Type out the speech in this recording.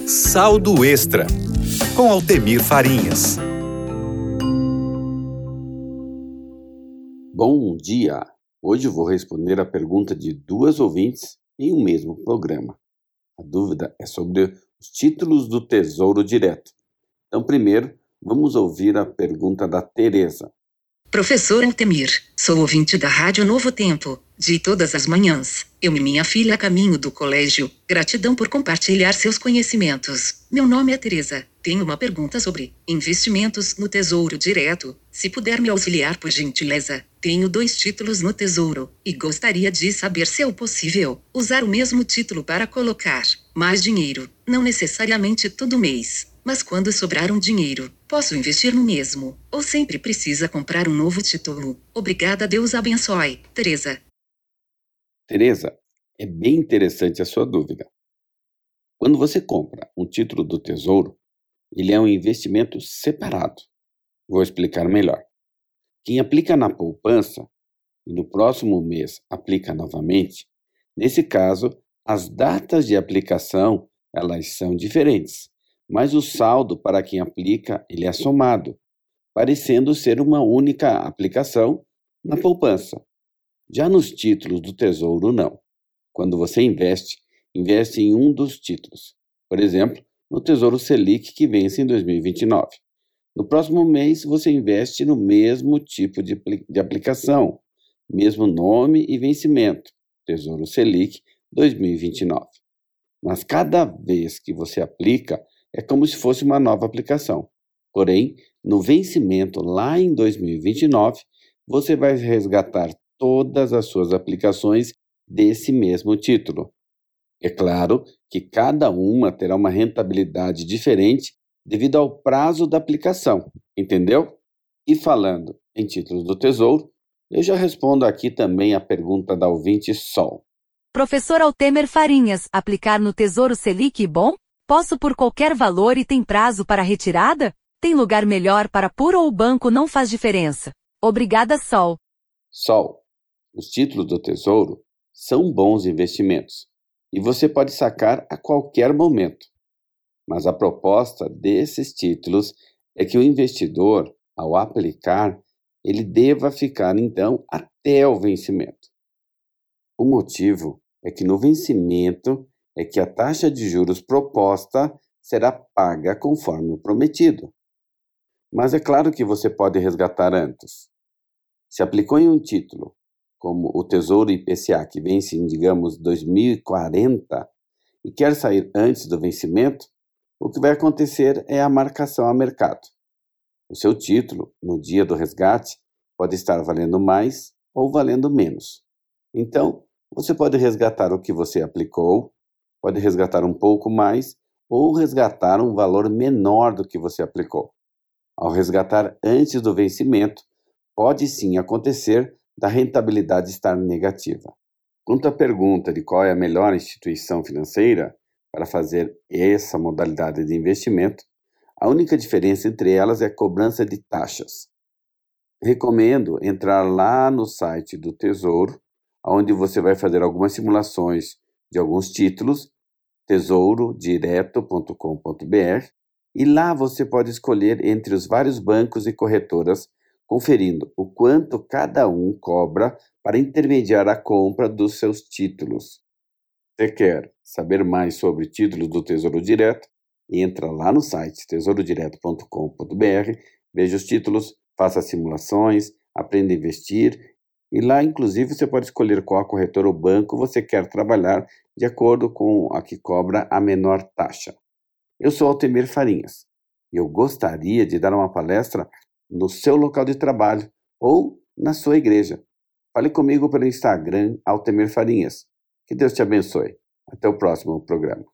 Saldo Extra, com Altemir Farinhas. Bom dia! Hoje vou responder a pergunta de duas ouvintes em um mesmo programa. A dúvida é sobre os títulos do Tesouro Direto. Então, primeiro, vamos ouvir a pergunta da Tereza. Professor Altemir, sou ouvinte da Rádio Novo Tempo, de todas as manhãs. Eu e minha filha a caminho do colégio. Gratidão por compartilhar seus conhecimentos. Meu nome é Tereza. Tenho uma pergunta sobre investimentos no Tesouro Direto. Se puder me auxiliar, por gentileza. Tenho 2 títulos no Tesouro e gostaria de saber se é possível usar o mesmo título para colocar mais dinheiro, não necessariamente todo mês. Mas quando sobrar um dinheiro, posso investir no mesmo, ou sempre precisa comprar um novo título? Obrigada, Deus abençoe. Tereza. Tereza, é bem interessante a sua dúvida. Quando você compra um título do Tesouro, ele é um investimento separado. Vou explicar melhor. Quem aplica na poupança e no próximo mês aplica novamente, nesse caso, as datas de aplicação elas são diferentes. Mas o saldo para quem aplica, ele é somado, parecendo ser uma única aplicação na poupança. Já nos títulos do Tesouro, não. Quando você investe em um dos títulos. Por exemplo, no Tesouro Selic, que vence em 2029. No próximo mês, você investe no mesmo tipo de aplicação, mesmo nome e vencimento, Tesouro Selic 2029. Mas cada vez que você aplica, é como se fosse uma nova aplicação. Porém, no vencimento lá em 2029, você vai resgatar todas as suas aplicações desse mesmo título. É claro que cada uma terá uma rentabilidade diferente devido ao prazo da aplicação, entendeu? E falando em títulos do Tesouro, eu já respondo aqui também a pergunta da ouvinte Sol. Professor Altemir Farinhas, aplicar no Tesouro Selic bom? Posso por qualquer valor e tem prazo para retirada? Tem lugar melhor para pôr ou o banco não faz diferença? Obrigada, Sol. Sol, os títulos do Tesouro são bons investimentos e você pode sacar a qualquer momento. Mas a proposta desses títulos é que o investidor, ao aplicar, ele deva ficar então até o vencimento. O motivo é que no vencimento é que a taxa de juros proposta será paga conforme o prometido. Mas é claro que você pode resgatar antes. Se aplicou em um título, como o Tesouro IPCA, que vence em, digamos, 2040, e quer sair antes do vencimento, o que vai acontecer é a marcação a mercado. O seu título, no dia do resgate, pode estar valendo mais ou valendo menos. Então, você pode resgatar o que você aplicou, pode resgatar um pouco mais ou resgatar um valor menor do que você aplicou. Ao resgatar antes do vencimento, pode sim acontecer da rentabilidade estar negativa. Quanto à pergunta de qual é a melhor instituição financeira para fazer essa modalidade de investimento, a única diferença entre elas é a cobrança de taxas. Recomendo entrar lá no site do Tesouro, onde você vai fazer algumas simulações de alguns títulos, tesourodireto.com.br, e lá você pode escolher entre os vários bancos e corretoras, conferindo o quanto cada um cobra para intermediar a compra dos seus títulos. Você quer saber mais sobre títulos do Tesouro Direto? Entra lá no site tesourodireto.com.br, veja os títulos, faça simulações, aprenda a investir e lá, inclusive, você pode escolher qual corretora ou banco você quer trabalhar de acordo com a que cobra a menor taxa. Eu sou Altemir Farinhas e eu gostaria de dar uma palestra no seu local de trabalho ou na sua igreja. Fale comigo pelo Instagram, Altemir Farinhas. Que Deus te abençoe. Até o próximo programa.